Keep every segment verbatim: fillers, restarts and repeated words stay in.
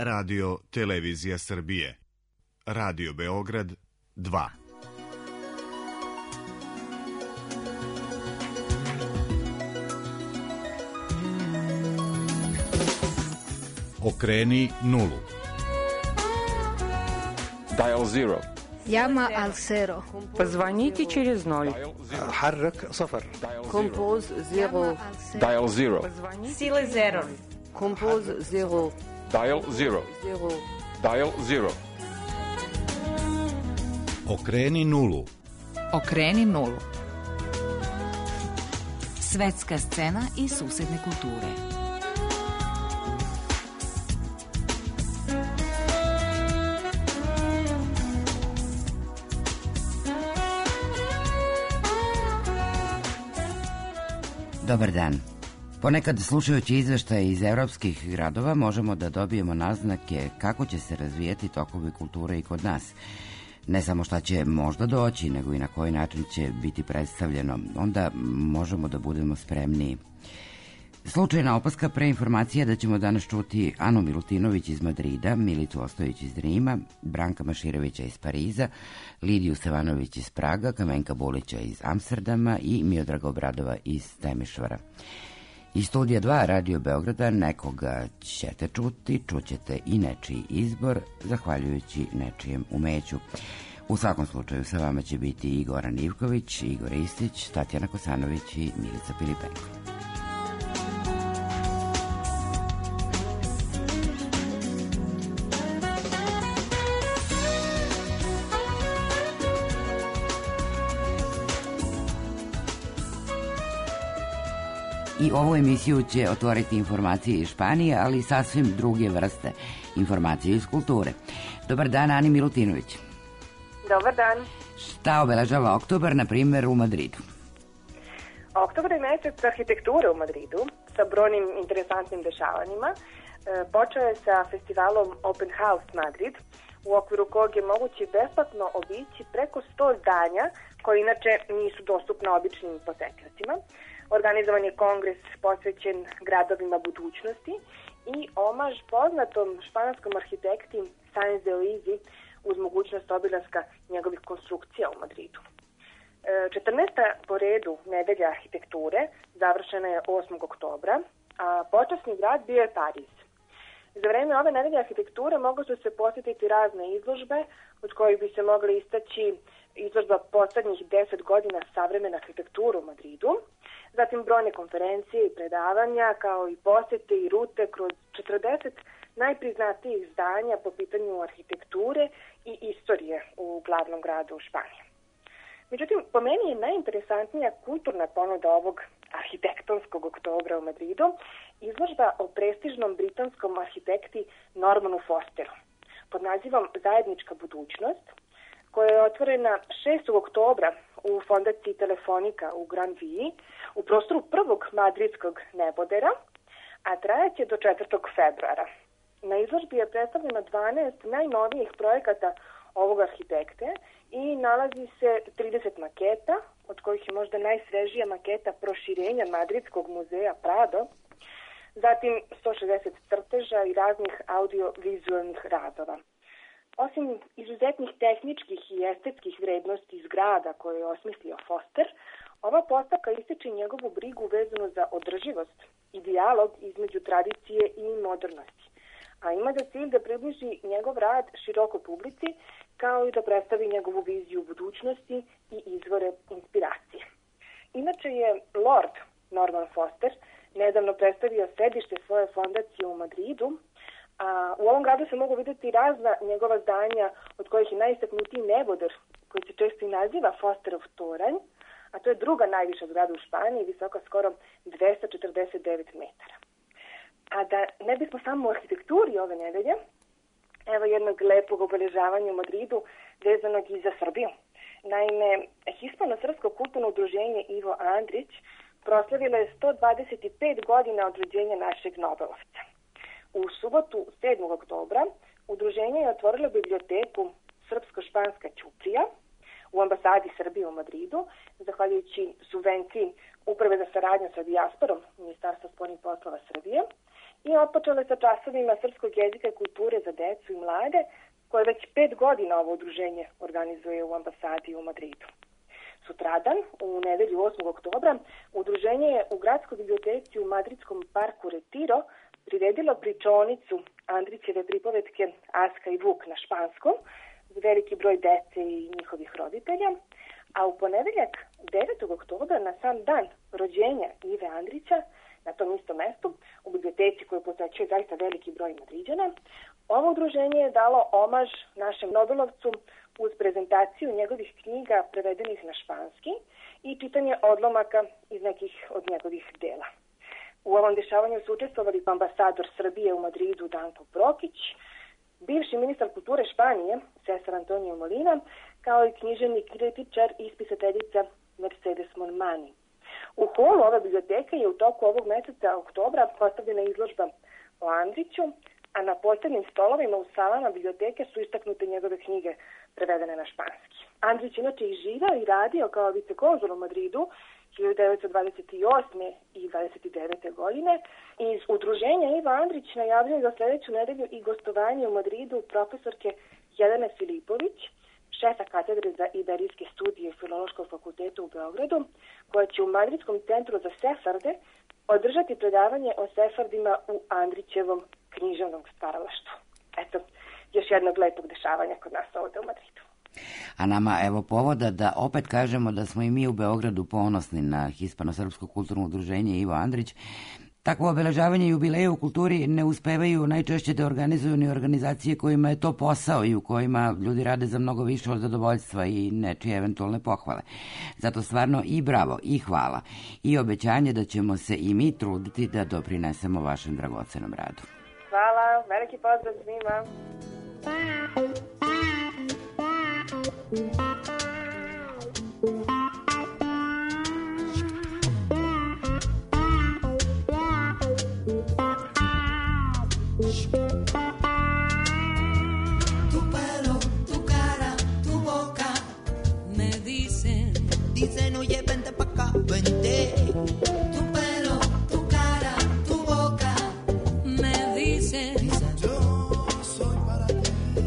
Radio Televizija Srbije. Radio Beograd dva. Okreni nulu. Dial zero. Llama al cero. Позвоните через ноль. حرك صفر. Compose zero. Dial zero. Сила zero. Compose zero. Dial zero. Zero. Dial zero. Okreni nulu. Okreni nulu. Svetska scena i susedne kulture. Dobar dan. Ponekad slušajući izveštaje iz evropskih gradova možemo da dobijemo naznake kako će se razvijati tokovi kulture i kod nas. Ne samo šta će možda doći, nego i na koji način će biti predstavljeno. Onda možemo da budemo spremniji. Slučajna opaska pre informacija da ćemo danas čuti Anu Milutinović iz Madrida, Milicu Ostojić iz Rima, Branka Maširevića iz Pariza, Lidiju Stevanović iz Praga, Kamenka Bulića iz Amsterdama i Miodraga Obradova iz Temišvara. Iz studija dva Radio Beograda nekoga ćete čuti, čućete i nečiji izbor, zahvaljujući nečijem umeću. U svakom slučaju sa vama će biti i Goran Ivković, Igor Istić, Tatjana Kosanović i Milica Pilipenko. I ovu emisiju će otvoriti informacije iz Španije, ali i sasvim druge vrste informacije iz kulture. Dobar dan, Ani Milutinović. Dobar dan. Šta obeležava oktobar, na primjer, u Madridu? Oktobar je mesec arhitekture u Madridu sa brojnim interesantnim dešavanjima. E, počeo je sa festivalom Open House Madrid, u okviru kog je moguće besplatno obići preko sto zdanja koje inače nisu dostupne običnim posetiocima. Organizovan je kongres posvećen gradovima budućnosti i omaž poznatom španskom arhitekti Sáenz de Olizi uz mogućnost obilaska njegovih konstrukcija u Madridu. četrnaesta po redu nedelja arhitekture završena je osmog oktobra, a počasni grad bio je Pariz. Za vreme ove nedelje arhitekture mogli su se posjetiti razne izložbe, od kojih bi se mogli istaći izložba poslednjih deset godina savremene arhitekture u Madridu, zatim brojne konferencije i predavanja, kao i posjete i rute kroz četrdeset najpriznatijih zdanja po pitanju arhitekture i istorije u glavnom gradu Španije. Međutim, po meni je najinteresantnija kulturna ponuda ovog arhitektonskog oktobra u Madridu izložba o prestižnom britanskom arhitekti Normanu Fosteru pod nazivom Zajednička budućnost, koja je otvorena šestog oktobra u fondaciji Telefonika u Gran Viji, u prostoru prvog madridskog nebodera, a trajaće do četvrtog februara. Na izložbi je predstavljeno dvanaest najnovijih projekata ovog arhitekte i nalazi se trideset maketa, od kojih je možda najsvežija maketa proširenja Madridskog muzeja Prado, zatim sto šezdeset crteža i raznih audio-vizualnih radova. Osim izuzetnih tehničkih i estetskih vrednosti zgrada koje je osmislio Foster, ova postavka ističe njegovu brigu vezanu za održivost i dijalog između tradicije i modernosti, a ima za cilj da približi njegov rad širokoj publici, kao i da predstavi njegovu viziju budućnosti i izvore inspiracije. Inače je Lord Norman Foster nedavno predstavio sedište svoje fondacije u Madridu, a u ovom gradu se mogu vidjeti razna njegova zdanja, od kojih je najistaknutiji neboder, koji se često i naziva Fosterov toranj, a to je druga najviša zgrada u Španiji, visoka skoro dvesta četrdeset devet metara. A da ne bismo samo u arhitekturi ove nedelje, evo jednog lepog obeležavanja u Madridu vezanog i za Srbiju. Naime, Hispano-srpsko kulturno udruženje Ivo Andrić proslavilo je sto dvadeset pet godina od rođenja našeg Nobelovca. U subotu sedmog oktobra udruženje je otvorilo biblioteku Srpsko-španska Ćuprija u ambasadi Srbije u Madridu, zahvaljujući subvenciji Uprave za saradnju sa dijasporom Ministarstva spoljnih poslova Srbije, i otpočele sa časovima srpskog jezika i kulture za decu i mlade, koje već pet godina ovo udruženje organizuje u ambasadi u Madridu. Sutradan, u nedelju osmog oktobra, udruženje je u gradskoj biblioteci u madridskom parku Retiro priredilo pričonicu Andrićeve pripovetke Aska i Vuk na španskom, za veliki broj dece i njihovih roditelja, a u ponedeljak, devetog oktobra, na sam dan rođenja Ive Andrića, na tom istom mestu, u biblioteci koju posećuje zaista veliki broj Madriđana, ovo udruženje je dalo omaž našem Nobelovcu uz prezentaciju njegovih knjiga prevedenih na španski i čitanje odlomaka iz nekih od njegovih dela. U ovom dešavanju su učestvovali ambasador Srbije u Madridu Danko Prokić, bivši ministar kulture Španije Cesar Antonio Molina, kao i književni kritičar i spisateljica Mercedes Monmani. U holu ove biblioteke je u toku ovog meseca oktobra postavljena izložba o Andriću, a na posebnim stolovima u salama biblioteke su istaknute njegove knjige prevedene na španski. Andrić inače i živao i radio kao vicekonzul u Madridu hiljadu devetsto dvadeset osme i dvadeset devete godine. Iz udruženja Iva Andrić najavljaju za sljedeću nedelju i gostovanje u Madridu profesorke Jelene Filipović, šefa katedre za iberijske studije Filološkog fakulteta u Beogradu, koja će u Madridskom centru za sefarde održati predavanje o sefardima u Andrićevom književnom stvaralaštvu. Eto, još jednog lepog dešavanja kod nas ovdje u Madridu. A nama evo povoda da opet kažemo da smo i mi u Beogradu ponosni na Hispano-srpsko kulturno udruženje Ivo Andrić. Takvo obeležavanje jubileja u kulturi ne uspevaju najčešće da organizuju ni organizacije kojima je to posao i u kojima ljudi rade za mnogo više od zadovoljstva i nečije eventualne pohvale. Zato stvarno i bravo i hvala i obećanje da ćemo se i mi truditi da doprinesemo vašem dragocenom radu. Hvala, veliki pozdrav svima. Tu pelo, tu cara, tu boca, me dicen, dicen oye vente pa' acá, vente. Tu pelo, tu cara, tu boca, me dicen, dicen yo soy para ti.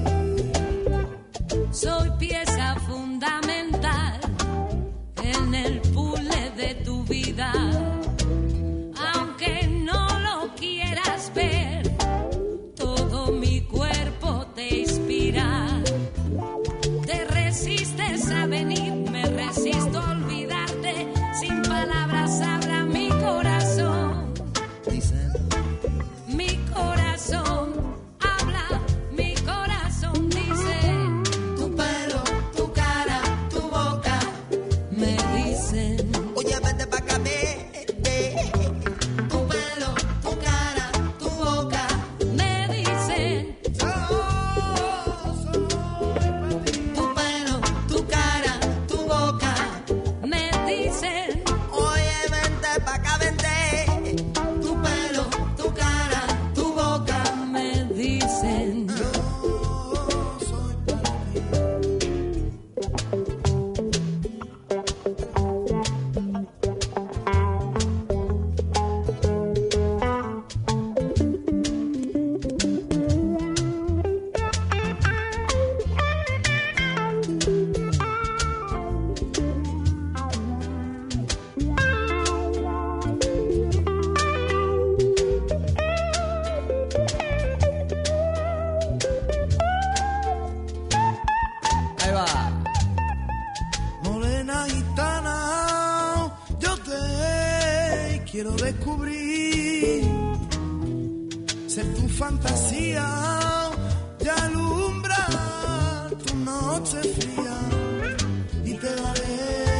Soy pieza fundamental en el puzzle de tu vida, aunque no lo quieras ver. Todo mi cuerpo te inspira, te resistes a venir, me resisto a olvidarte, sin palabras habla mi corazón. Dicen, mi corazón habla, mi corazón dice, tu pelo, tu cara, tu boca, me dicen, oye vete pa' acá, vete, tu pelo, tu cara, tu boca. Quiero descubrir, ser tu fantasía y alumbrar tu noche fría. Y te daré,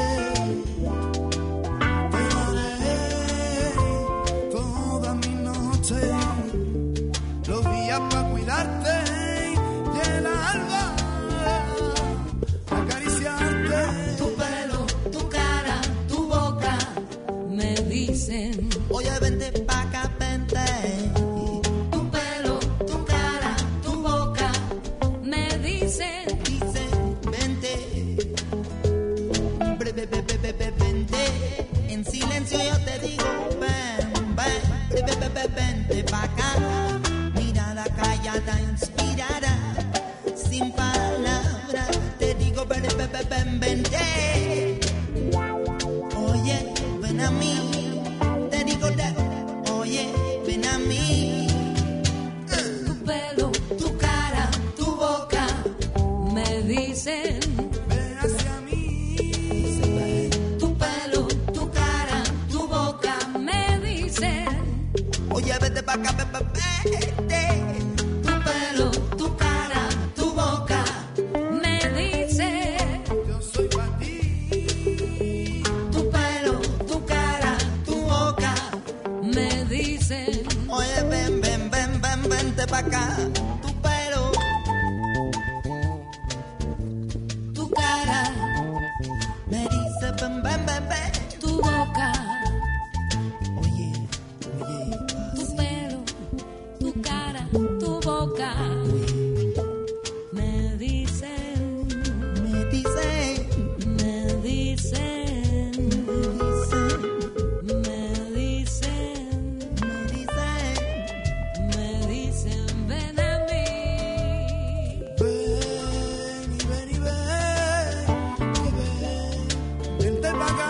te daré toda mi noche, los días para cuidarte y el alba acariciarte. Tu pelo, tu cara, tu boca, me dicen, oye vente pa' acá, vente. Tu pelo, tu cara, tu boca, me dicen, dicen, vente. Breve, breve, breve, vente. En silencio yo te digo, ven, ven, breve, breve, vente pa' acá. pelo, tu cara, tu boca, me dicen, ven hacia mí. Tu pelo, tu cara, tu boca, me dicen, oye, vete pa' acá, vete, vete. Tu pelo, tu cara, tu boca, me dicen, yo soy pa' ti. Tu pelo, tu cara, tu boca, me dicen, oye, ven, ven, ven, ven, vente pa' acá. Tu pelo, tu cara, me dice, ven, ven, ven, ven. Tu boca, oye, oye, tu pelo, tu cara, tu boca, me dicen, me dicen, me dicen, me dicen, me dicen, me dicen, ven a mí. Ven y ven y ven, y ven, vente pa' acá.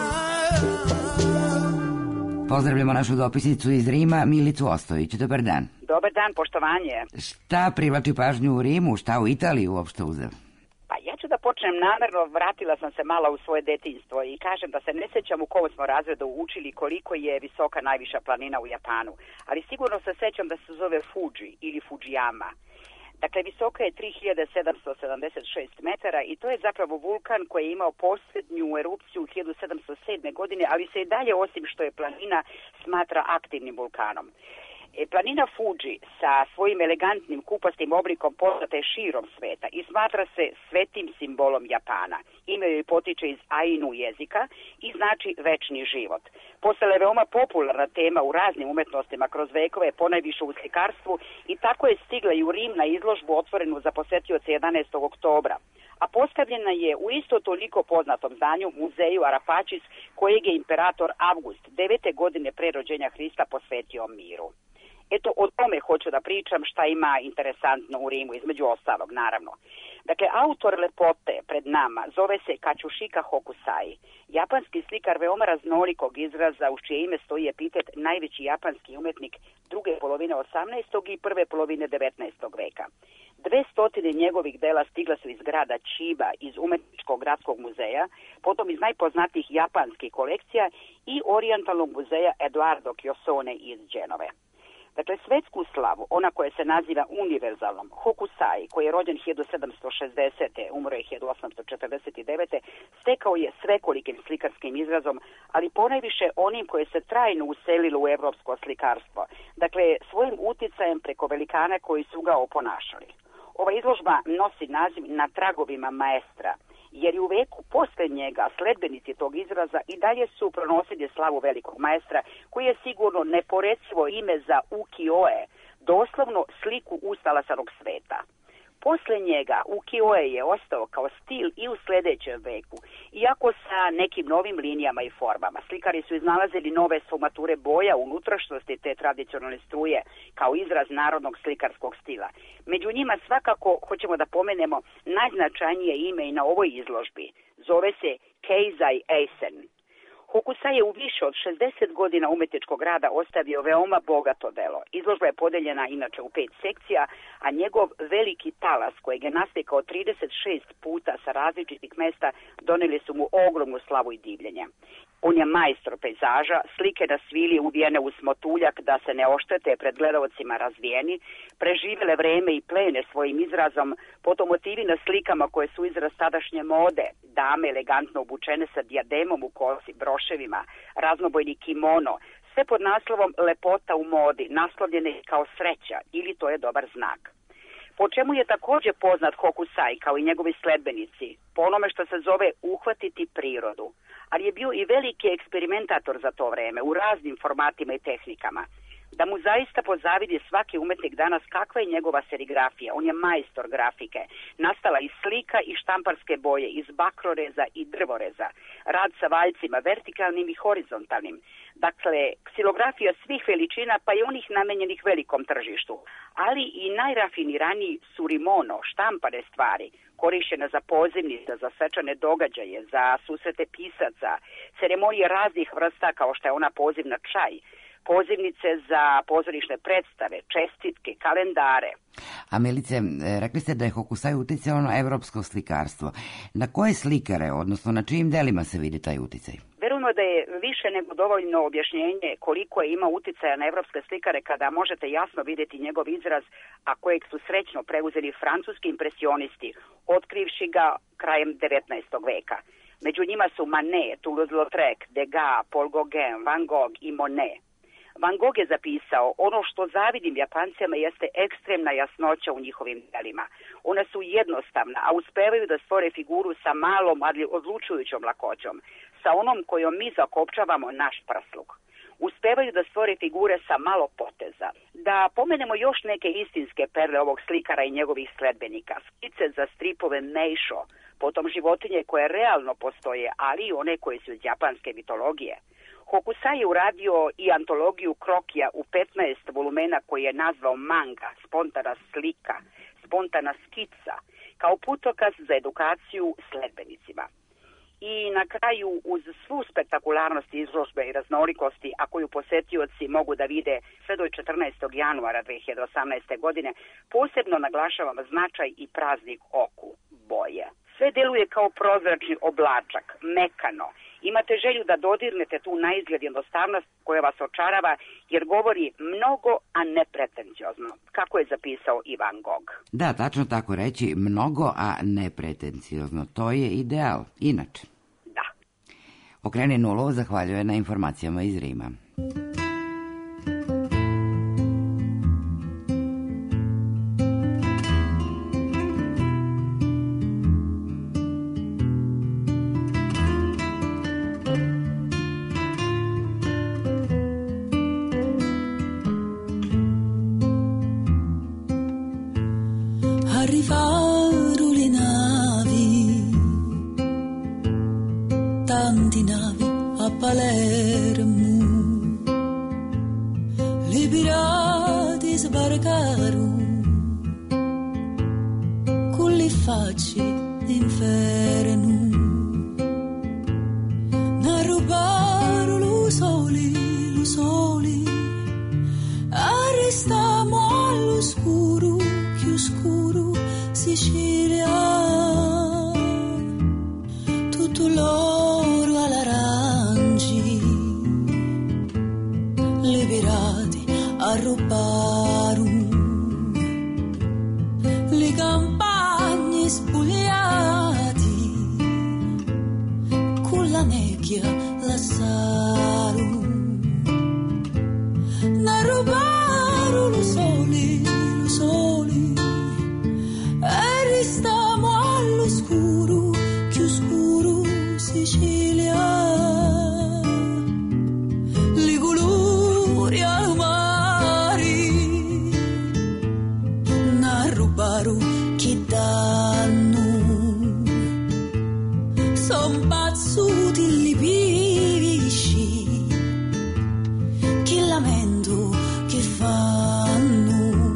Pozdravljamo našu dopisnicu iz Rima, Milicu Ostojić. Dobar dan. Dobar dan, poštovanje. Šta privlači pažnju u Rimu, šta u Italiji uopšte uze? Pa ja ću da počnem namerno, vratila sam se malo u svoje detinjstvo i kažem da se ne sjećam u kom smo razredu učili koliko je visoka najviša planina u Japanu, ali sigurno se sjećam da se zove Fuji ili Fujiyama. Dakle, visoka je tri hiljade sedamsto sedamdeset šest metara i to je zapravo vulkan koji je imao posljednju erupciju hiljadu sedamsto sedme. godine, ali se i dalje, osim što je planina, smatra aktivnim vulkanom. E, planina Fuji sa svojim elegantnim kupastim oblikom poznata je širom sveta i smatra se svetim simbolom Japana. Ime joj potiče iz Ainu jezika i znači večni život. Postala je veoma popularna tema u raznim umetnostima kroz vekove, ponajviše u slikarstvu, i tako je stigla i u Rim na izložbu otvorenu za posetioce jedanaestog oktobra. A postavljena je u isto toliko poznatom zdanju, muzeju Arapačis, kojeg je imperator Avgust devete godine pre rođenja Hrista posvetio miru. Eto, o tome hoću da pričam, šta ima interesantno u Rimu, između ostalog, naravno. Dakle, autor lepote pred nama zove se Katsushika Hokusai, japanski slikar veoma raznolikog izraza, uz čije ime stoji epitet najveći japanski umetnik druge polovine osamnaestog i prve polovine devetnaestog veka. Dve stotine njegovih dela stigla su iz grada Chiba, iz Umetničkog gradskog muzeja, potom iz najpoznatijih japanskih kolekcija i orijentalnog muzeja Edoardo Chiosone iz Dženove. Dakle, svetsku slavu, ona koja se naziva univerzalnom, Hokusai, koji je rođen hiljadu sedamsto šezdesete. umro je hiljadu osamsto četrdeset devete. stekao je svekolikim slikarskim izrazom, ali ponajviše onim koje se trajno uselilo u evropsko slikarstvo. Dakle, svojim uticajem preko velikana koji su ga oponašali. Ova izložba nosi naziv Na tragovima maestra, jer i u veku posle njega sledbenici tog izraza i dalje su pronosili slavu velikog maestra, koji je sigurno neporecivo ime za ukiyo-e, doslovno sliku ustalasanog sveta. Posle njega ukiyo-e je ostao kao stil i u sljedećem veku, iako sa nekim novim linijama i formama. Slikari su iznalazili nove sfumature boja, unutrašnjosti te tradicionalne struje kao izraz narodnog slikarskog stila. Među njima svakako hoćemo da pomenemo najznačajnije ime i na ovoj izložbi. Zove se Keizai Eisen. Hokusai je u više od šezdeset godina umetničkog rada ostavio veoma bogato delo. Izložba je podeljena inače u pet sekcija, a njegov veliki talas, kojeg je naslikao trideset šest puta sa različitih mesta, doneli su mu ogromnu slavu i divljenje. On je majstor pejzaža, slike na svili uvijene u smotuljak da se ne oštete pred gledaocima razvijeni, preživele vreme i plene svojim izrazom, potom motivi na slikama koje su izraz tadašnje mode, dame elegantno obučene sa dijademom u kosi, broševima, raznobojni kimono, sve pod naslovom Lepota u modi, naslovljene kao sreća ili to je dobar znak. Po čemu je također poznat Hokusai kao i njegovi sledbenici, po onome što se zove uhvatiti prirodu, ali je bio i veliki eksperimentator za to vreme u raznim formatima i tehnikama. Da mu zaista pozavidi svaki umetnik danas kakva je njegova serigrafija. On je majstor grafike. Nastala iz slika i štamparske boje, iz bakroreza i drvoreza. Rad sa valjcima, vertikalnim i horizontalnim. Dakle, ksilografija svih veličina, pa i onih namenjenih velikom tržištu. Ali i najrafiniraniji surimono, štampane stvari, korišćene za pozivnice, za svečane događaje, za susrete pisaca, ceremonije raznih vrsta kao što je ona poziv na čaj, pozivnice za pozorišne predstave, čestitke, kalendare. A Milice, rekli ste da je Hokusai uticao na evropsko slikarstvo. Na koje slikare, odnosno na čijim delima se vidi taj uticaj? Verujemo da je više nego dovoljno objašnjenje koliko je ima uticaja na evropske slikare kada možete jasno vidjeti njegov izraz, a kojeg su srećno preuzeli francuski impresionisti, otkrivši ga krajem devetnaestog veka. Među njima su Manet, Toulouse-Lautrec, Degas, Paul Gauguin, Van Gogh i Monet. Van Gogh je zapisao, ono što zavidim Japancima jeste ekstremna jasnoća u njihovim delima. Ona su jednostavna, a uspevaju da stvore figuru sa malom, ali odlučujućom lakoćom, sa onom kojom mi zakopčavamo naš prsluk. Uspevaju da stvore figure sa malo poteza. Da pomenemo još neke istinske perle ovog slikara i njegovih sledbenika. Skice za stripove Meisho, potom životinje koje realno postoje, ali i one koje su iz japanske mitologije. Hokusai je uradio i antologiju krokija u petnaest volumena koji je nazvao manga, spontana slika, spontana skica, kao putokaz za edukaciju sledbenicima. I na kraju, uz svu spektakularnost izložbe i raznolikosti, a koju posetioci mogu da vide sve do četrnaestog januara dve hiljade osamnaeste. godine, posebno naglašavam značaj i praznik oku, boje. Sve deluje kao prozračni oblačak, mekano. Imate želju da dodirnete tu naizgled jednostavnost koja vas očarava, jer govori mnogo, a ne pretenciozno, kako je zapisao i Van Gogh. Da, tačno tako reći, mnogo, a ne pretenciozno. To je ideal, inače. Da. Okreni nulu zahvaljuje na informacijama iz Rima. Arrivarono le navi, tanti navi a Palermo, le pirati sbarcarono con le facce d'inferno, ne rubarono lo soli, lo soli, arrestiamo all'oscuro, più scuro Sicilia, tutto l'oro all'aranci, le pirati arrubarono, le campagne spogliati, con la nebbia lasciarono, ne rubarono lo soli, lo soli, e restiamo all'oscuro, più scuro Sicilia, le colori al mare, ne rubaro che danno, son pazzuti li pisci, che lamento che fanno.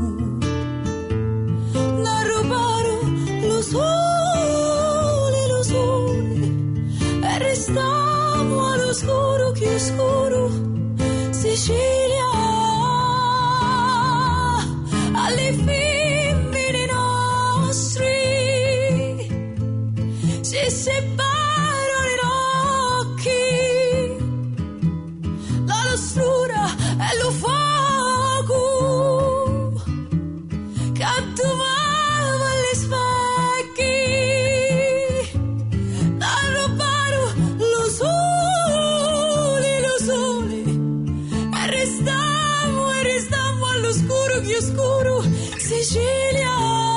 Lo sole, lo sole, e restiamo all'oscuro, più scuro Sicilia, alle femmine nostre si separano i occhi, la lustrura e lo fuoco che addomava le specchi, da rubare lo sole, lo sole, e restiamo, e restiamo all'oscuro, più scuro Sicilia.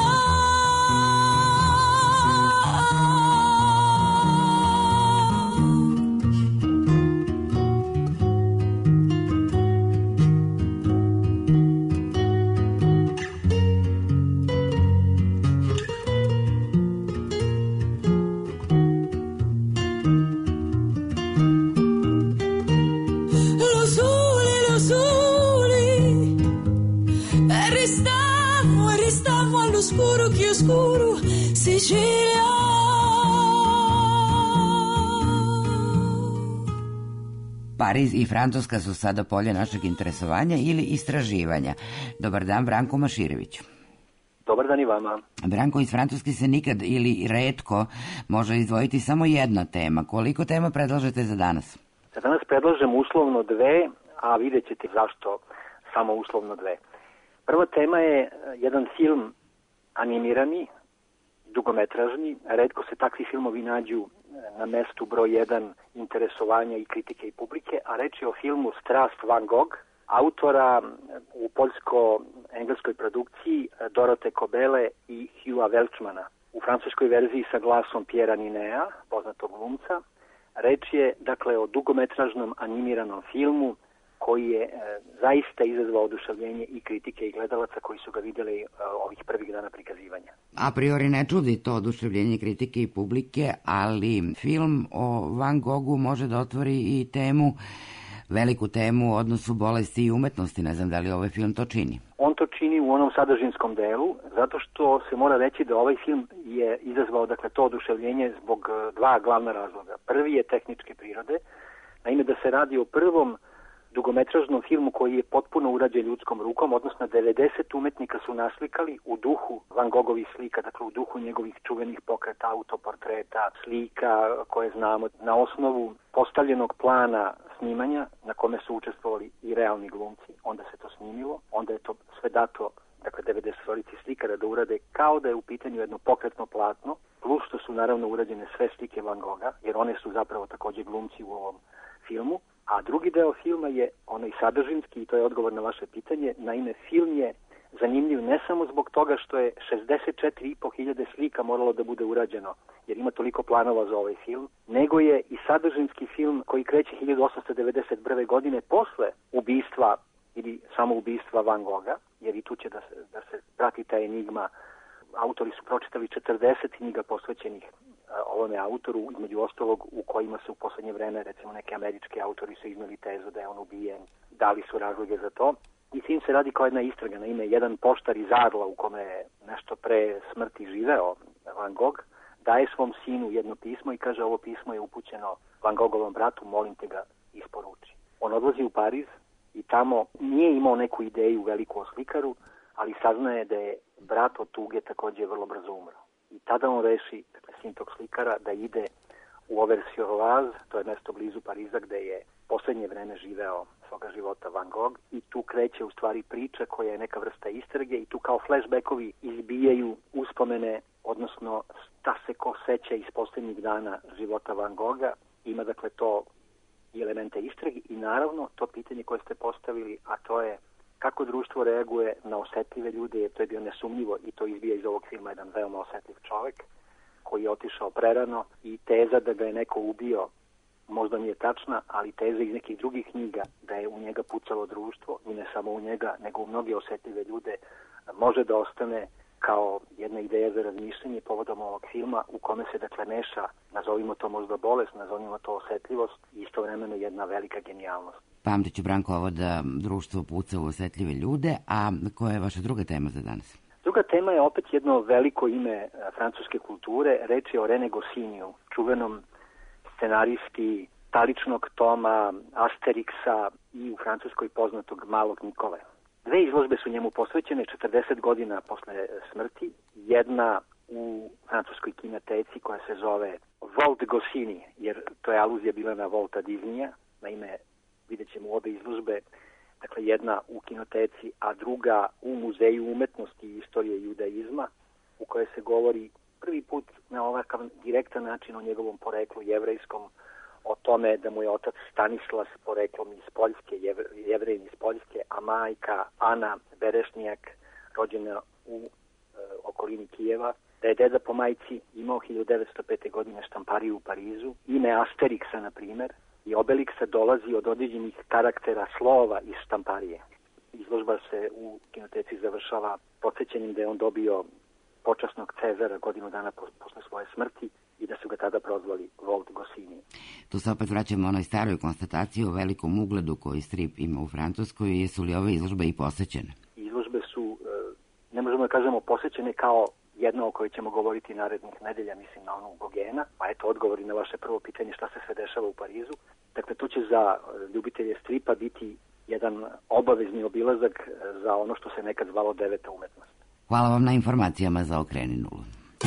Oscuro, più oscuro Sicilia. Pariz i Francuska su sada polje našeg interesovanja ili istraživanja. Dobar dan, Branko Maširević. Dobar dan i vama. Branko, iz Francuske se nikad ili retko može izdvojiti samo jedna tema. Koliko tema predlažete za danas? Za danas predlažem uslovno dve, a vidjet ćete zašto samo uslovno dve. Prva tema je jedan film animirani, dugometražni. Retko se takvi filmovi nađu na mestu broj jedan interesovanja i kritike i publike, a reč je o filmu Strast Van Gogh, autora u poljsko-engleskoj produkciji Dorote Kobele i Hugha Welchmana. U francuskoj verziji sa glasom Pierre Ninea, poznatog glumca. Reč je, dakle, o dugometražnom animiranom filmu koji je e, zaista izazvao oduševljenje i kritike i gledalaca koji su ga vidjeli e, ovih prvih dana prikazivanja. A priori ne čudi to oduševljenje kritike i publike, ali film o Van Goghu može da otvori i temu, veliku temu u odnosu bolesti i umetnosti. Ne znam da li ovaj film to čini. On to čini u onom sadržinskom delu, zato što se mora reći da ovaj film je izazvao, dakle, to oduševljenje zbog dva glavna razloga. Prvi je tehničke prirode, naime da se radi o prvom dugometražnom filmu koji je potpuno urađen ljudskom rukom, odnosno devedeset umetnika su naslikali u duhu Van Gogovih slika, dakle u duhu njegovih čuvenih pokreta, autoportreta, slika koje znamo, na osnovu postavljenog plana snimanja na kome su učestvovali i realni glumci. Onda se to snimilo, onda je to sve dato, dakle devedesetorici slikara da urade kao da je u pitanju jedno pokretno platno, plus što su naravno urađene sve slike Van Gogha, jer one su zapravo također glumci u ovom filmu. A drugi deo filma je onaj sadržinski i to je odgovor na vaše pitanje. Naime, film je zanimljiv ne samo zbog toga što je šezdeset četiri i po hiljade slika moralo da bude urađeno, jer ima toliko planova za ovaj film, nego je i sadržinski film koji kreće hiljadu osamsto devedeset prve. godine posle ubistva ili samoubistva Van Gogha, jer i tu će da se, da se prati ta enigma. Autori su pročitali četrdeset knjiga posvećenih ovome autoru, između ostalog u kojima se u poslednje vreme, recimo neki američki autori su iznali tezu da je on ubijen, dali su razloge za to. I film se radi kao jedna istraga, na ime jedan poštar iz Arla u kome je nešto pre smrti živeo Van Gogh, daje svom sinu jedno pismo i kaže ovo pismo je upućeno Van Goghovom bratu, molim te ga isporuči. On odlazi u Pariz i tamo nije imao neku ideju veliku o slikaru, ali saznaje da je brat od tuge također vrlo brzo umro. I tada on reši, dakle, sin tog slikara, da ide u Auvers-sur-Oise, to je mesto blizu Pariza gde je poslednje vreme živeo svoga života Van Gogh, i tu kreće u stvari priča koja je neka vrsta istrage i tu kao flashbackovi izbijaju uspomene, odnosno šta se ko seća iz poslednjih dana života Van Gogha. Ima, dakle, to i elemente istrage i naravno to pitanje koje ste postavili, a to je kako društvo reaguje na osetljive ljude. To je bio nesumnjivo i to izbija iz ovog filma jedan veoma osetljiv čovek koji je otišao prerano i teza da ga je neko ubio možda nije tačna, ali teza iz nekih drugih knjiga da je u njega pucalo društvo i ne samo u njega, nego u mnoge osetljive ljude može da ostane kao jedna ideja za razmišljanje povodom ovog filma u kome se, dakle, meša, nazovimo to možda bolest, nazovimo to osetljivost i istovremeno jedna velika genijalnost. Pamtit ću, Branko, ovo da društvo puca u osetljive ljude, a koja je vaša druga tema za danas? Druga tema je opet jedno veliko ime francuske kulture, reč je o René Gosciniju, čuvenom scenaristi Taličnog Toma, Asterixa i u Francuskoj poznatog Malog Nikole. Dve izložbe su njemu posvećene četrdeset godina posle smrti. Jedna u francuskoj kinoteci koja se zove Walt Goscinny, jer to je aluzija bila na Walta Disneya. Naime, vidjet ćemo obe izložbe, dakle jedna u kinoteci, a druga u Muzeju umetnosti i istorije judaizma, u kojoj se govori prvi put na ovakav direktan način o njegovom poreklu jevrejskom, o tome da mu je otac Stanislas poreklom iz Poljske, Jevrejin iz Poljske, a majka Ana Berešnijak, rođena u e, okolini Kijeva, da je deda po majci imao hiljadu devetsto pete. godine štampariju u Parizu, ime Asterixa, na primer, i Obelixa dolazi od određenih karaktera slova iz štamparije. Izložba se u kinoteci završava podsjećanjem da je on dobio počasnog Cezara godinu dana posle svoje smrti i da su ga tada prozvali Walt Goscinny. Tu se opet vraćamo onoj staroj konstataciji o velikom ugledu koji strip ima u Francuskoj. Jesu li ove izložbe i posećene? Izložbe su, ne možemo da kažemo posećene kao jedna o kojoj ćemo govoriti narednih nedelja, mislim na onu Gogena, pa eto odgovori na vaše prvo pitanje šta se sve dešava u Parizu. Dakle, to će za ljubitelje stripa biti jedan obavezni obilazak za ono što se nekad zvalo deveta umetnost. Hvala vam na informacijama za Okreni nulu.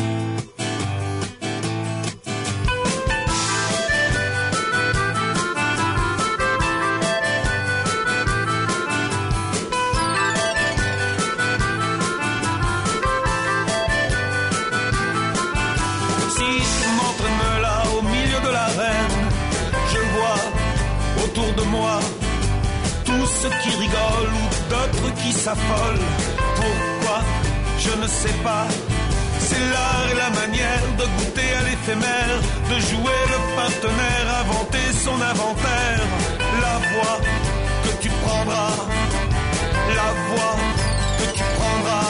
Tous ceux qui rigolent ou d'autres qui s'affolent. Pourquoi? Je ne sais pas. C'est l'art et la manière de goûter à l'éphémère, de jouer le partenaire, inventer son inventaire. La voie que tu prendras, la voie que tu prendras.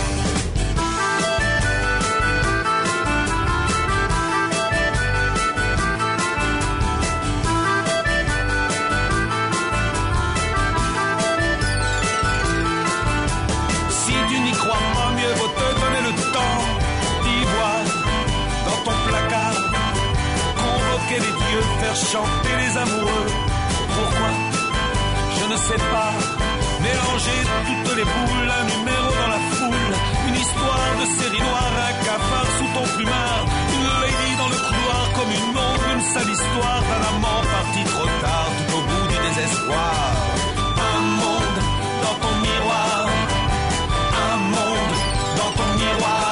Les dieux, faire chanter les amoureux. Pourquoi? Je ne sais pas. Mélanger toutes les boules, un numéro dans la foule, une histoire de série noire, un cafard sous ton plumard, une lady dans le couloir comme une ombre, une sale histoire d'un amant parti trop tard, tout au bout du désespoir. Un monde dans ton miroir, un monde dans ton miroir.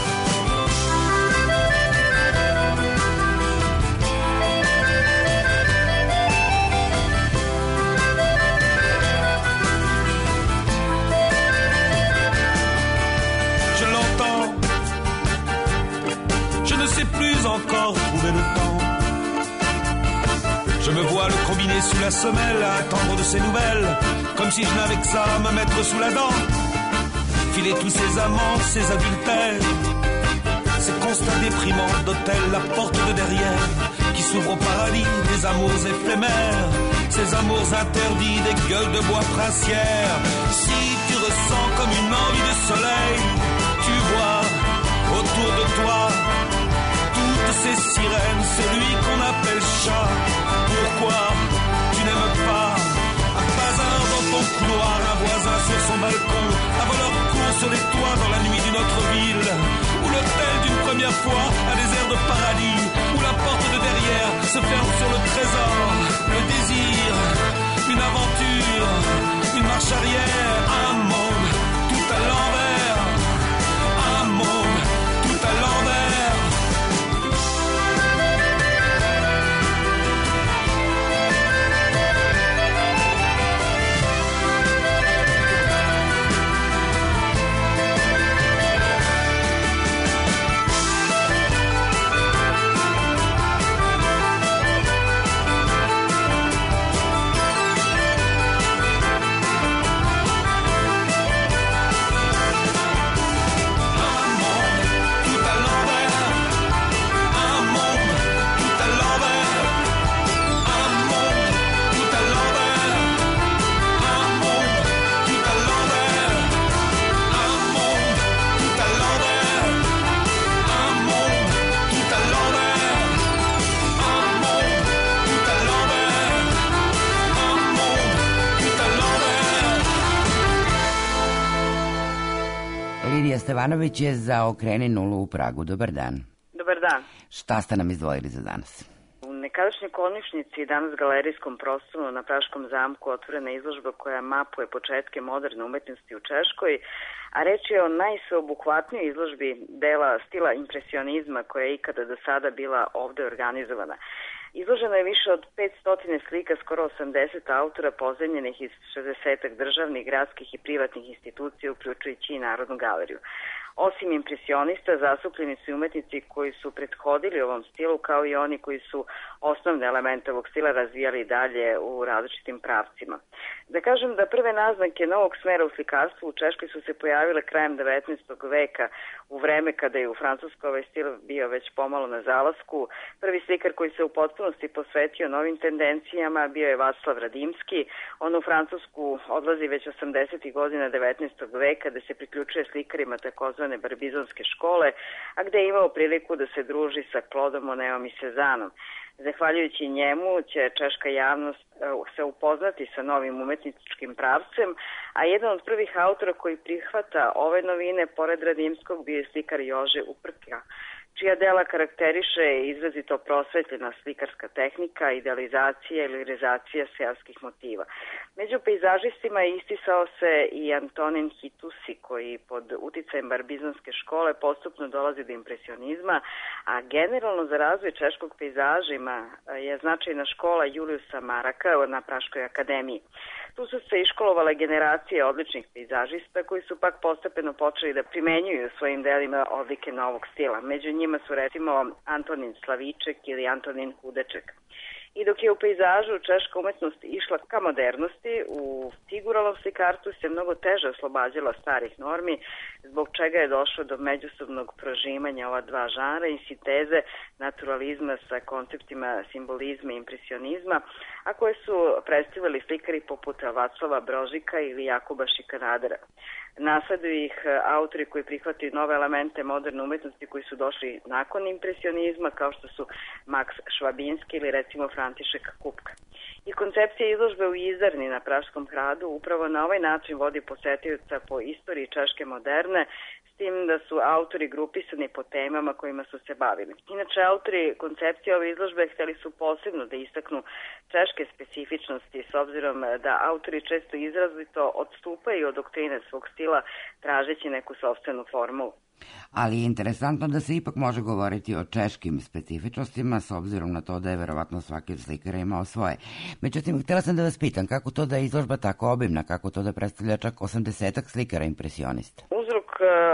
Plus encore trouver le temps. Je me vois le combiner sous la semelle, à attendre de ses nouvelles, comme si je n'avais que ça à me mettre sous la dent. Filer tous ces amants, ces adultères, ces constats déprimants d'hôtel, la porte de derrière, qui s'ouvre au paradis des amours éphémères, ces amours interdits des gueules de bois princières. Si tu ressens comme une envie de soleil, tu vois autour de toi ces sirènes, celui qu'on appelle chat. Pourquoi tu n'aimes pas un bazar dans ton couloir, un voisin sur son balcon, un voleur court sur les toits dans la nuit d'une autre ville, ou l'hôtel d'une première fois, un désert de paradis, où la porte de derrière se ferme sur le trésor, le désir, une aventure, une marche arrière, un monde tout à l'envers, un monde tout à l'envers. Lidija Stevanović je za Okreni nulu u Pragu. Dobar dan. Dobar dan. Šta ste nam izdvojili za danas? U nekadašnjoj konjušnici, danas galerijskom prostoru na Praškom zamku, otvorena izložba koja mapuje početke moderne umetnosti u Češkoj, a reč je o najsveobuhvatnijoj izložbi dela stila impresionizma koja je ikada do sada bila ovde organizovana. Izloženo je više od petsto slika skoro osamdeset autora pozajmljenih iz šezdeset državnih, gradskih i privatnih institucija, uključujući i Narodnu galeriju. Osim impresionista, zastupljeni su i umetnici koji su prethodili ovom stilu, kao i oni koji su osnovne elemente ovog stila razvijali dalje u različitim pravcima. Da kažem da prve naznake novog smera u slikarstvu u Češkoj su se pojavile krajem devetnaestog veka, u vreme kada je u Francuskoj ovaj stil bio već pomalo na zalasku. Prvi slikar koji se u potpunosti posvetio novim tendencijama bio je Vaclav Radimski. On u Francusku odlazi već osamdesetih godina devetnaestog veka, da se priključuje slikarima takozvane čuvene barbizonske škole, a gde je imao priliku da se druži sa Claudom Monetom i Cézanom. Zahvaljujući njemu će češka javnost se upoznati sa novim umetničkim pravcem, a jedan od prvih autora koji prihvata ove novine, pored Radimskog, bio je slikar Jože Uprka, čija dela karakteriše izrazito prosvetljena slikarska tehnika, idealizacija ili realizacija seoskih motiva. Među pejzažistima isticao se i Antonin Hitusi, koji pod uticajem barbizonske škole postupno dolazi do impresionizma, a generalno za razvoj češkog pejzažima je značajna škola Juliusa Maraka na Praškoj akademiji. Tu su se iškolovale generacije odličnih pejzažista koji su pak postepeno počeli da primenjuju svojim delima odlike novog stila. Među njima su recimo Antonin Slaviček ili Antonin Hudeček. I dok je u pejzažu češka umetnost išla ka modernosti, u figuralnom slikarstvu se mnogo teže oslobađala starih normi, zbog čega je došlo do međusobnog prožimanja ova dva žanra i sinteze naturalizma sa konceptima simbolizma i impresionizma, a koje su predstavili slikari poput Vaclava Brožika ili Jakuba Šikanadera. Nasleduju ih autori koji prihvataju nove elemente moderne umetnosti koji su došli nakon impresionizma, kao što su Max Švabinski ili recimo František Kupka. I koncepcija izložbe u Izarni na Praškom hradu upravo na ovaj način vodi posetioca po istoriji češke moderne, s tim da su autori grupisani po temama kojima su se bavili. Inače, autori koncepcije ove izložbe hteli su posebno da istaknu češke specifičnosti, s obzirom da autori često izrazito odstupaju od doktrine svog stila, tražeći neku sopstvenu formulu. Ali je interesantno da se ipak može govoriti o češkim specifičnostima, s obzirom na to da je verovatno svaki od slikara imao svoje. Međutim, htjela sam da vas pitam, kako to da je izložba tako obimna, kako to da predstavlja čak osamdesetak slikara impresionista? Uzrok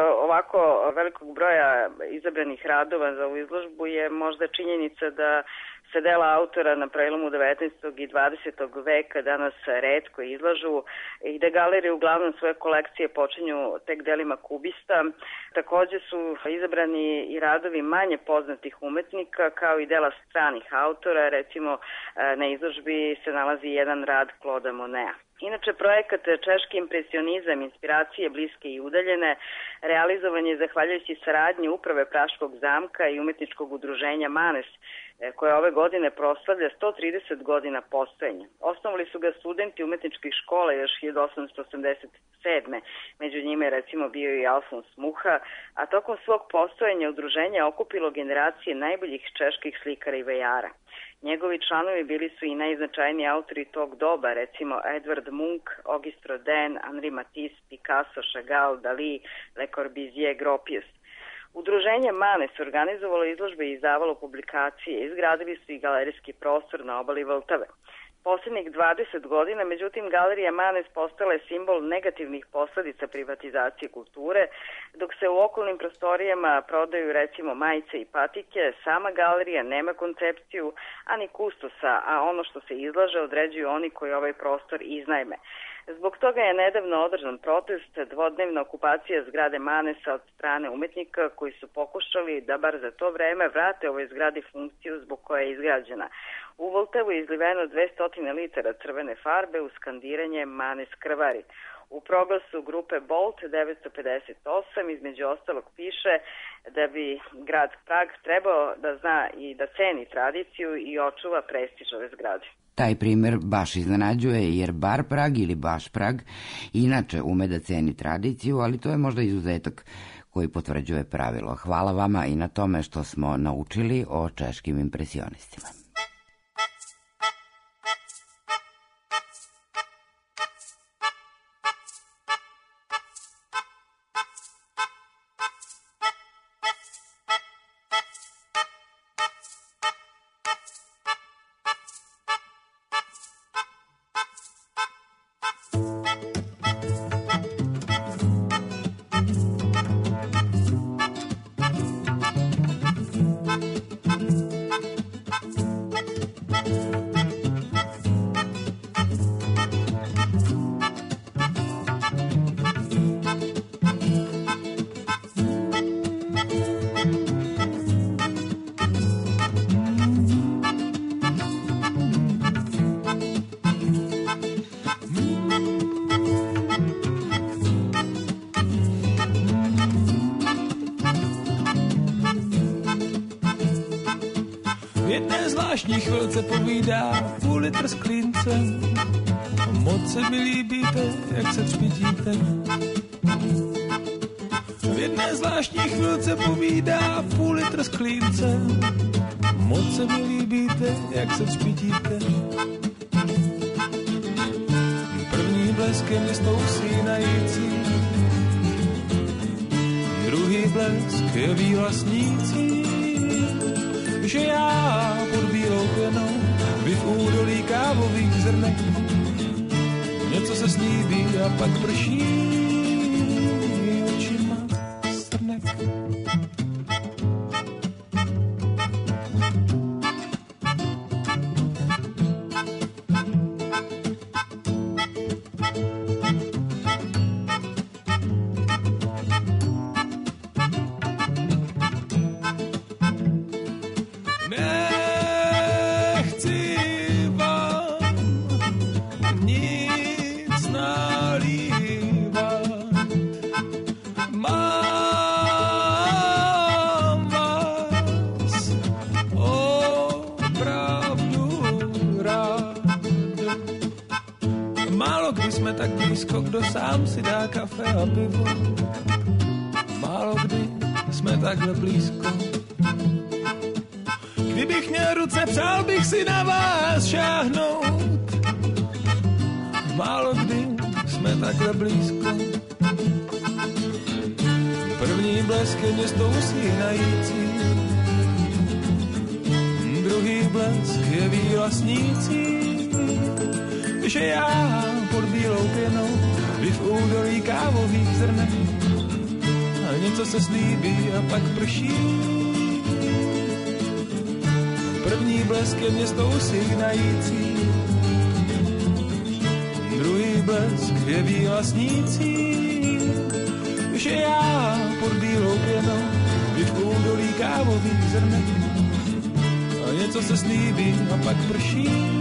ovako velikog broja izabranih radova za ovu izložbu je možda činjenica da se dela autora na prelomu devetnaestog i dvadesetog veka danas retko izlažu i da galerije uglavnom svoje kolekcije počinju tek delima kubista. Takođe su izabrani i radovi manje poznatih umetnika kao i dela stranih autora. Recimo na izložbi se nalazi jedan rad Clauda Moneta. Inače, projekat Češki impresionizam, inspiracije bliske i udaljene, realizovan je zahvaljujući saradnji Uprave Praškog zamka i umetničkog udruženja Manes, koje ove godine proslavlja sto trideset godina postojanja. Osnovali su ga studenti umetničkih škola još hiljadu osamsto osamdeset sedme. Među njima je recimo bio i Alfons Muha, a tokom svog postojanja udruženje je okupilo generacije najboljih čeških slikara i vejara. Njegovi članovi bili su i najznačajniji autori tog doba, recimo Edvard Munch, Auguste Rodin, Henri Matisse, Picasso, Chagall, Dali, Le Corbusier, Gropius. Udruženje Manes organizovalo izložbe i izdavalo publikacije, izgradili su i galerijski prostor na obali Vltave. Poslednjih dvadeset godina, međutim, galerija Manes postala je simbol negativnih posledica privatizacije kulture, dok se u okolnim prostorijama prodaju recimo majice i patike, sama galerija nema koncepciju, ani kustosa, a ono što se izlaže određuju oni koji ovaj prostor iznajme. Zbog toga je nedavno održan protest, dvodnevna okupacija zgrade Manesa od strane umetnika koji su pokušali da bar za to vreme vrate ovoj zgradi funkciju zbog koje je izgrađena. U Vltavu je izliveno dvesta litara crvene farbe uz skandiranje Manes krvari. U proglasu grupe Bolt devetsto pedeset osam između ostalog piše da bi grad Prag trebao da zna i da ceni tradiciju i očuva prestiž ove zgrade. Taj primer baš iznenađuje jer bar Prag ili baš Prag inače ume da ceni tradiciju, ali to je možda izuzetak koji potvrđuje pravilo. Hvala vama i na tome što smo naučili o češkim impresionistima. jedné zvláštní chvilce povídá půl litr s klíncem. Moc se mi líbíte, jak se třpitíte. V jedné zvláštní chvilce povídá půl litr s klíncem. Moc se mi líbíte, jak se třpitíte. První bleskem je stousínající, druhý blesk je výhlasnící, že já pod bílou pěnou, vy v údolí kávových zrnek, něco se slíbí a pak prší očima srnek. Kdo sám si dá kafe a pivo, málo kdy jsme takhle blízko. Kdybych měl ruce, přál bych si na vás šáhnout, málo kdy jsme takhle blízko. První blesk je město usínající, druhý blesk je výhlasnící, že já pod bílou pěnou, vy v údolí kávových zrnek, a něco se slíbí a pak prší. První blesk je město usínající, druhý blesk je výhlasnící, že já pod bílou pěnou, vy v údolí kávových zrnek, a něco se slíbí a pak prší.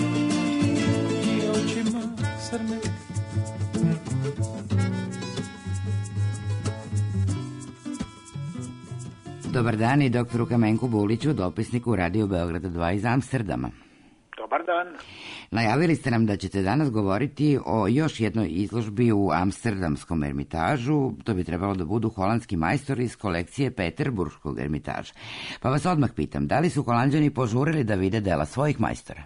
Dobar dan i doktoru Kamenku Buliću, dopisniku Radio Beograda dva iz Amsterdama. Dobar dan. Najavili ste nam da ćete danas govoriti o još jednoj izložbi u Amsterdamskom ermitažu. To bi trebalo da budu holandski majstori iz kolekcije Peterburškog ermitaža. Pa vas odmah pitam, da li su Holanđani požurili da vide dela svojih majstora?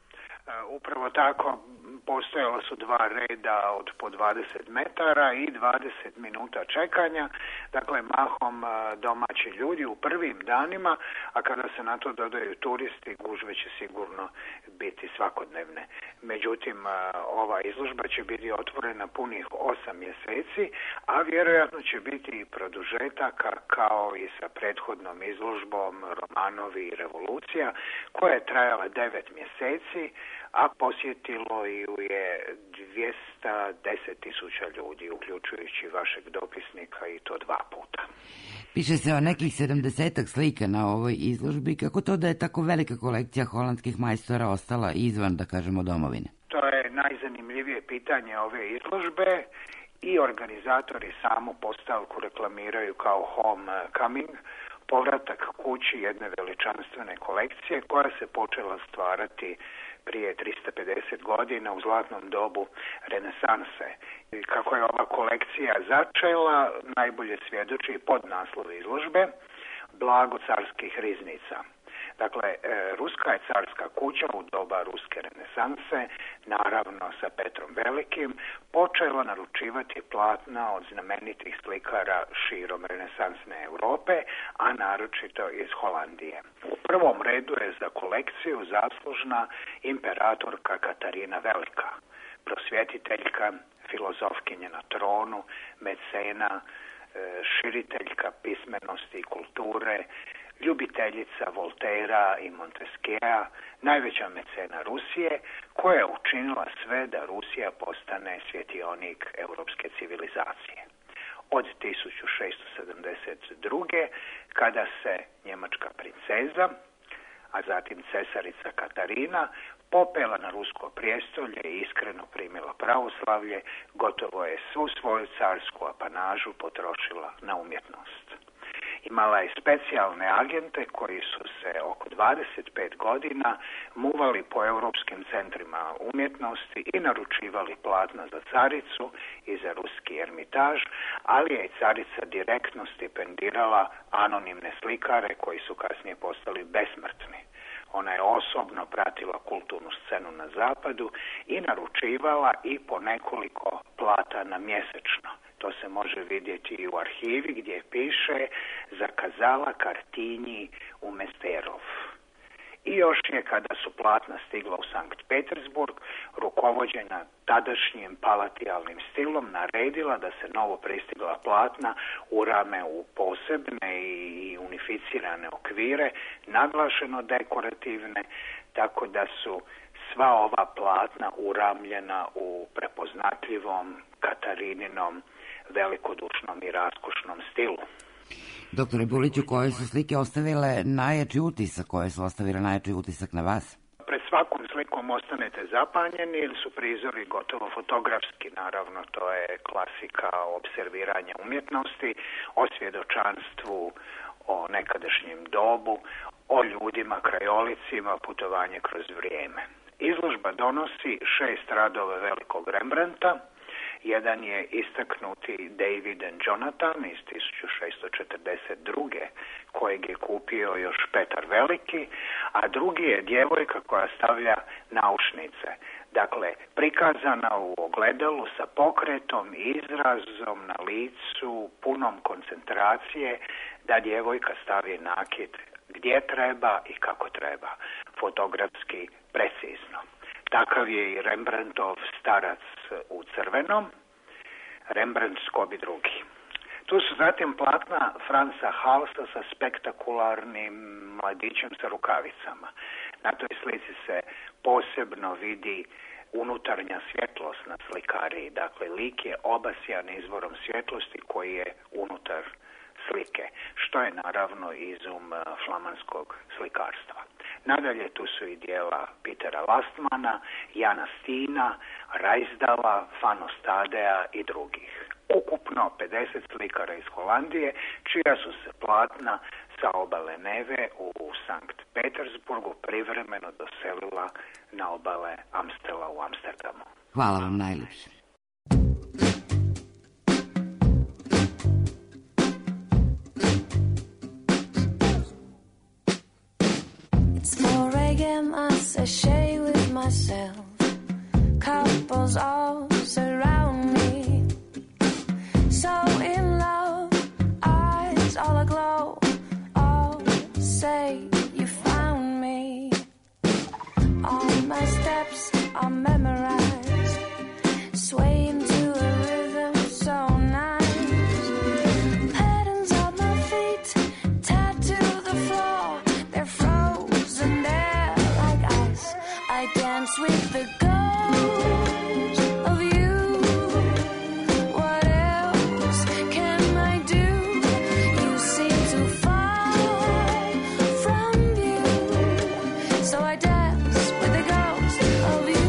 Upravo tako. Postojala su dva reda od po dvadeset metara i dvadeset minuta čekanja, dakle mahom domaći ljudi u prvim danima, a kada se na to dodaju turisti, gužve će sigurno biti svakodnevne. Međutim, ova izložba će biti otvorena punih osam mjeseci, a vjerojatno će biti i produžetaka kao i sa prethodnom izložbom Romanovi i revolucija, koja je trajala devet mjeseci, a posjetilo ju je dvjesto deset tisuća ljudi, uključujući vašeg dopisnika, i to dva puta. Piše se o nekih sedamdesetak slika na ovoj izložbi. Kako to da je tako velika kolekcija holandskih majstora ostala izvan, da kažemo, domovine? To je najzanimljivije pitanje ove izložbe i organizatori samu postavku reklamiraju kao homecoming, povratak kući jedne veličanstvene kolekcije koja se počela stvarati prije tristo pedeset godina u zlatnom dobu renesanse. I kako je ova kolekcija začela, najbolje svjedoči podnaslov izložbe Blago carskih riznica. Dakle, ruska je carska kuća u doba ruske renesanse, naravno sa Petrom Velikim, počela naručivati platna od znamenitih slikara širom renesansne Europe, a naročito iz Holandije. U prvom redu je za kolekciju zaslužna imperatorka Katarina Velika, prosvjetiteljka, filozofkinja na tronu, mecena, širiteljka pismenosti i kulture, ljubiteljica Voltera i Montesquieua, najveća mecena Rusije, koja je učinila sve da Rusija postane svjetionik europske civilizacije. Od tisuću šesto sedamdeset druge. kada se njemačka princeza, a zatim cesarica Katarina, popela na rusko prijestolje i iskreno primila pravoslavlje, gotovo je svu svoju carsku apanažu potrošila na umjetnost. Imala je specijalne agente koji su se oko dvadeset pet godina muvali po europskim centrima umjetnosti i naručivali platna za caricu i za ruski Ermitaž, ali je i carica direktno stipendirala anonimne slikare koji su kasnije postali besmrtni. Ona je osobno pratila kulturnu scenu na zapadu i naručivala i po nekoliko platana mjesečno. To se može vidjeti i u arhivi gdje piše zakazala kartinji u Mesterov. I još je, kada su platna stigla u Sankt Petersburg, rukovođena tadašnjim palatijalnim stilom naredila da se novo pristigla platna urame u posebne i unificirane okvire, naglašeno dekorativne, tako da su sva ova platna uramljena u prepoznatljivom Katarininom velikodušnom i raskošnom stilu. Doktore Buliću, koje su slike ostavile najjači utisak, koje su ostavile najjači utisak na vas? Pred svakom slikom ostanete zapanjeni ili su prizori gotovo fotografski, naravno to je klasika observiranja umjetnosti, o svjedočanstvu, o nekadašnjem dobu, o ljudima, krajolicima, putovanje kroz vrijeme. Izložba donosi šest radova velikog Rembrandta. Jedan je istaknuti David and Jonathan iz tisuću šesto četrdeset druge kojeg je kupio još Petar Veliki, a drugi je djevojka koja stavlja naušnice. Dakle, prikazana u ogledalu sa pokretom i izrazom na licu, punom koncentracije, da djevojka stavi nakit gdje treba i kako treba, fotografski precizno. Takav je i Rembrandtov Starac u crvenom, Rembrandt Skobi drugi. Tu su zatim platna Franza Halsa sa spektakularnim mladićem sa rukavicama. Na toj slici se posebno vidi unutarnja svjetlost na slikariji. Dakle, lik je obasjan izvorom svjetlosti koji je unutar slike, što je naravno izum flamanskog slikarstva. Nadalje tu su i dijela Petera Lastmana, Jana Stina, Rajsdala, Fano Stadea i drugih. Ukupno pedeset slikara iz Holandije, čija su se platna sa obale Neve u Sankt Petersburgu privremeno doselila na obale Amstela u Amsterdamu. Hvala vam najljepše. I sashay with myself, couples all surround me, so in love, eyes all aglow, all say you found me. All my steps are memorized, swaying to a rhythm so nice. Patterns on my feet tattoo the floor, they're frozen there. I dance with the ghost of you. What else can I do? You seem too far from you, so I dance with the ghost of you.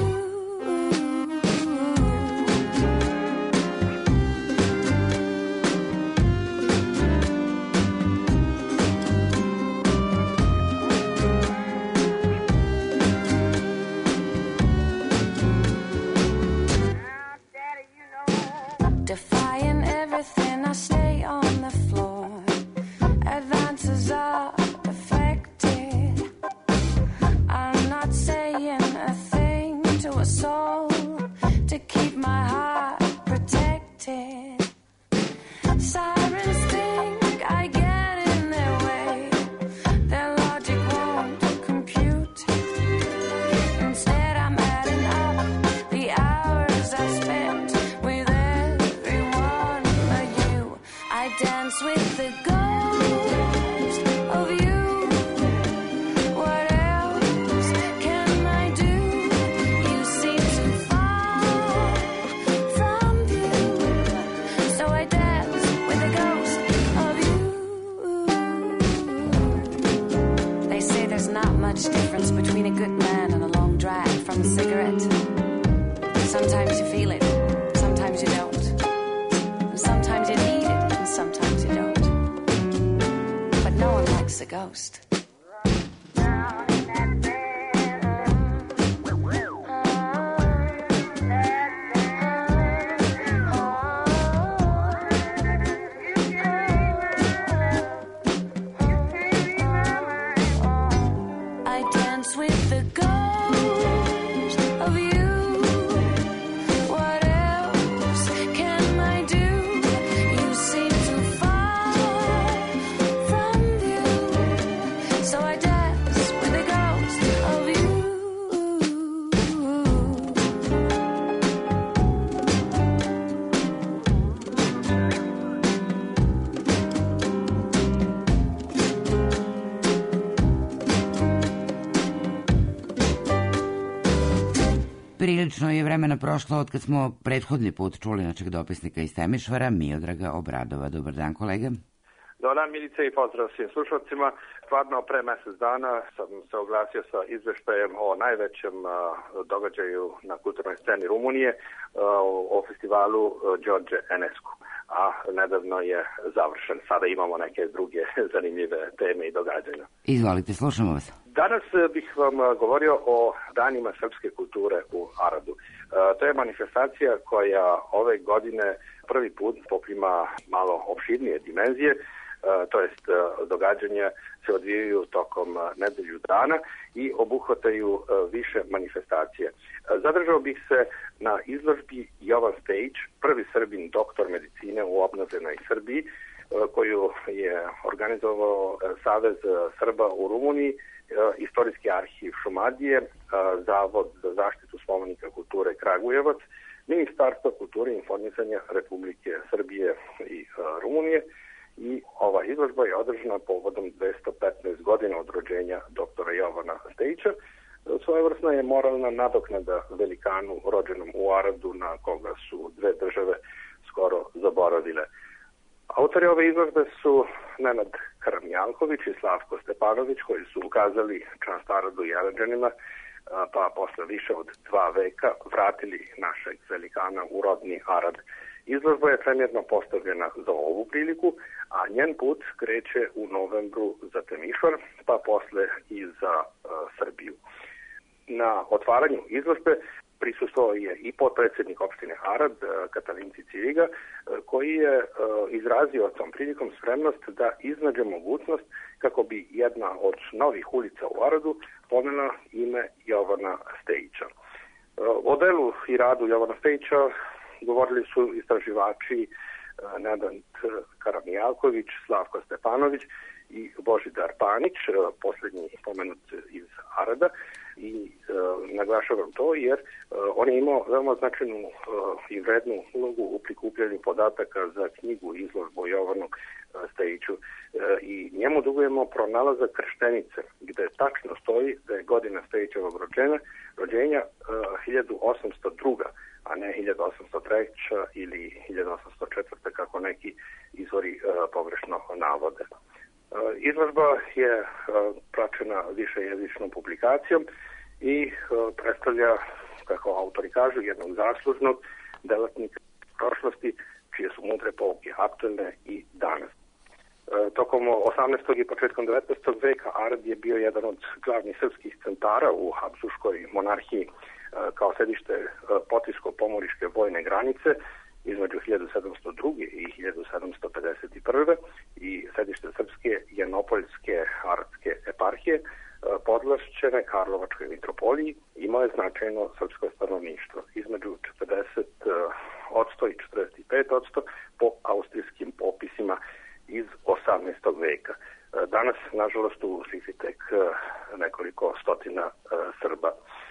Defying everything, I stay on the floor. Advances are deflected. I'm not saying a thing to a soul to keep my heart protected. Sirens think I get in their way. Their logic won't compute. Instead, I'm adding up the hours I spent with everyone but you. I dance with the ghost of you. What else can I do? You seem too far from you, so I dance with the ghost of you. They say there's not much difference between a good man and a long drag from a cigarette. Sometimes you feel it, sometimes you don't. Sometimes you need it, and sometimes you don't. likes a ghost. Prilično je vremena prošlo od kad smo prethodni put čuli našeg dopisnika iz Temišvara, Miodraga Obradova. Dobar dan, kolega. Dobar dan, Milice, i pozdrav svim slušalcima. Stvarno, pre mesec dana sam se oglasio sa izveštajem o najvećem uh, događaju na kulturnoj sceni Rumunije, uh, o festivalu uh, Đorđe Enescu. A nedavno je završen. Sada imamo neke druge zanimljive teme i događanja. Izvolite, slušamo vas. Danas bih vam govorio o danima srpske kulture u Aradu. Uh, to je manifestacija koja ove godine prvi put poprima malo opširnije dimenzije. Uh, to jest uh, događanja se odvijaju tokom uh, nedelju dana i obuhvataju uh, više manifestacije. Uh, zadržao bih se na izložbi Jovan Stejić, prvi Srbin doktor medicine u obnovljenoj Srbiji, uh, koju je organizovao uh, Savez uh, Srba u Rumuniji, uh, Istorijski arhiv Šumadije, uh, Zavod za zaštitu spomenika kulture Kragujevac, Ministarstvo kulture i informisanja Republike Srbije i uh, Rumunije. I ova izložba je održana povodom dvesta petnaest godina od rođenja doktora Jovana Stejića. Svojevrsna je moralna nadoknada velikanu rođenom u Aradu, na koga su dve države skoro zaboravile. Autori ove izložbe su Nenad Karamjalković i Slavko Stepanović, koji su ukazali čast Aradu i Arađanima, pa posle više od dva veka vratili našeg velikana u rodni Arad. Izložba je premjerno postavljena za ovu priliku, a njen put kreće u novembru za Temišvar, pa posle i za uh, Srbiju. Na otvaranju izložbe prisustvovao je i potpredsjednik opštine Arad, uh, Katalin Ciciliga, uh, koji je uh, izrazio tom prilikom spremnost da iznađe mogućnost kako bi jedna od novih ulica u Aradu pomela ime Jovana Stejića. Uh, o delu i radu Jovana Stejića govorili su istraživači Nenad Karamjalković, Slavko Stepanović i Božidar Panić, posljednji pomenut iz Arada. I e, naglašavam to jer e, on je imao veoma značajnu e, i vrednu ulogu u prikupljanju podataka za knjigu izložbu Jovanu e, Stejiću. E, I njemu dugujemo pronalazak krštenice, gde tačno stoji da je godina Stejićevog rođenja, rođenja e, hiljadu osamsto druga a ne hiljadu osamsto treća ili hiljadu osamsto četvrta kako neki izvori e, pogrešno navode. E, izložba je e, praćena višejezičnom publikacijom i e, predstavlja, kako autori kažu, jednog zaslužnog delatnika prošlosti, čije su mudre pouke aktuelne i danas. E, tokom osamnaestog i početkom devetnaestog veka Arad je bio jedan od glavnih srpskih centara u Habsburškoj monarhiji, kao sedište Potijsko-pomoriške vojne granice između hiljadu sedamsto druge i hiljadu sedamsto pedeset prve i sedište srpske Janopoljske aradske eparhije podvlašćene Karlovačkoj mitropoliji. Imao je značajno srpsko stanovništvo između četrdeset odsto i četrdeset pet odsto po austrijskim popisima iz osamnaestog veka. Danas, nažalost, u živi tek nekoliko stotina Srba.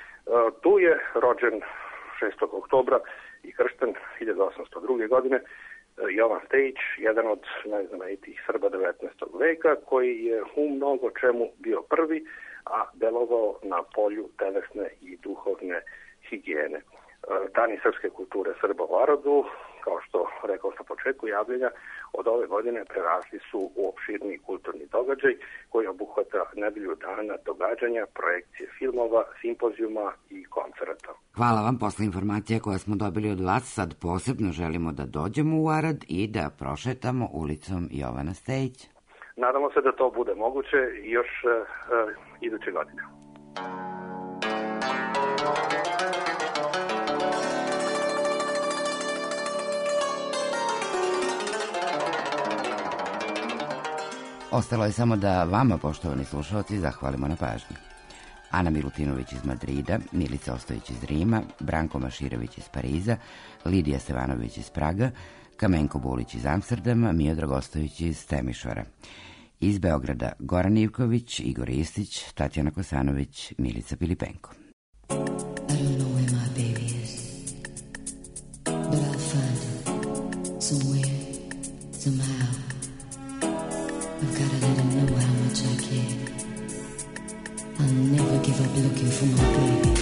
Tu je rođen šestog oktobra i kršten hiljadu osamsto druge godine Jovan Stejić, jedan od najznamenitijih Srba devetnaestog veka, koji je u mnogo čemu bio prvi, a delovao na polju telesne i duhovne higijene. Dani srpske kulture Srba u Aradu, kao što rekao na početku javljenja, od ove godine prerasli su u opširni kulturni događaj koji obuhvata nedelju dana događanja, projekcije filmova, simpozijuma i koncerata. Hvala vam. Posle informacija koje smo dobili od vas, sad posebno želimo da dođemo u Arad i da prošetamo ulicom Jovana Stejića. Nadamo se da to bude moguće i još uh, iduće godine. Ostalo je samo da vama, poštovani slušalci, zahvalimo na pažnji. Ana Milutinović iz Madrida, Milica Ostojić iz Rima, Branko Maširević iz Pariza, Lidija Stevanović iz Praga, Kamenko Bulić iz Amsterdama, Miodrag Ostojić iz Temišvara. Iz Beograda Goran Ivković, Igor Istić, Tatjana Kosanović, Milica Pilipenko. I'll never give up looking for my baby.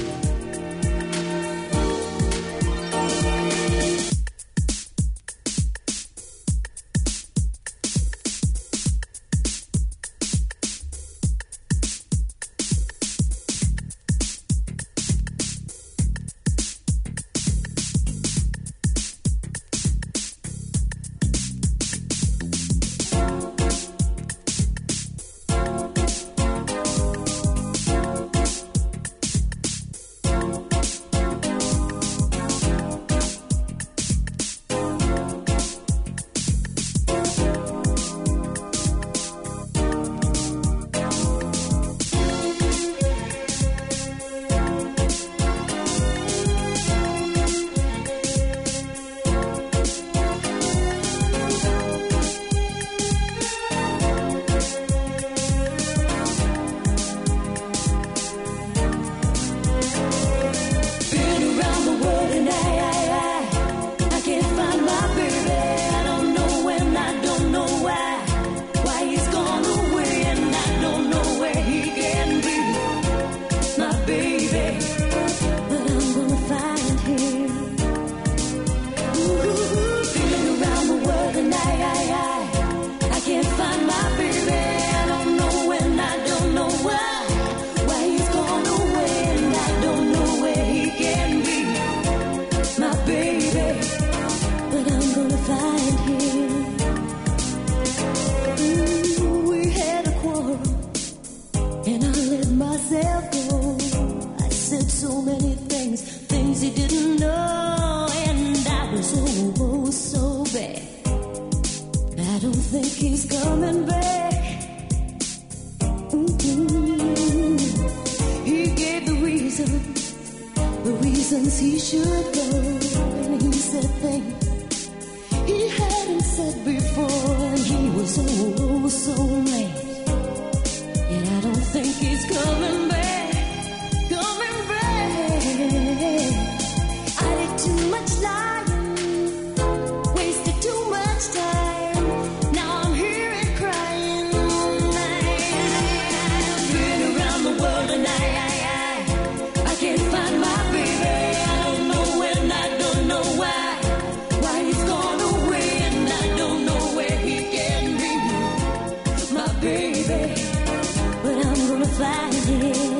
Baby, but I'm gonna find him.